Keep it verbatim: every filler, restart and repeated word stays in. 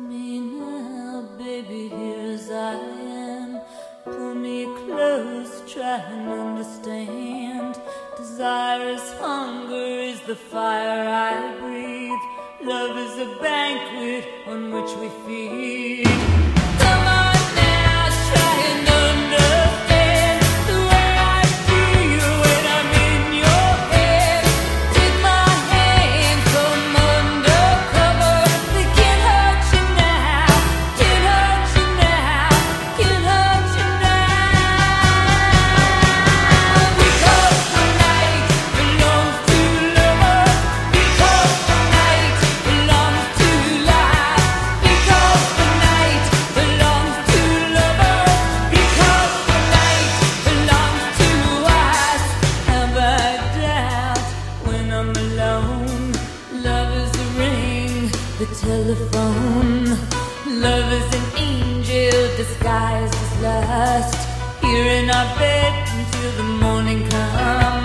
me now, baby, here as I am. Pull me close, try and understand. Desire is hunger, is the fire I breathe. Love is a banquet on which we feed. Come on now, try and understand the way I feel when I'm in your head. Take my hand, come undercover. They can't hurt you now, can't hurt you now, can't hurt you now. Because the night belongs to lovers. Because the night belongs to life. Because the night belongs to lovers. Because the night belongs to us. Have I doubt when I'm alone? Love is a ring, the telephone. Love is an angel disguised as lust. Here in our bed until the morning comes.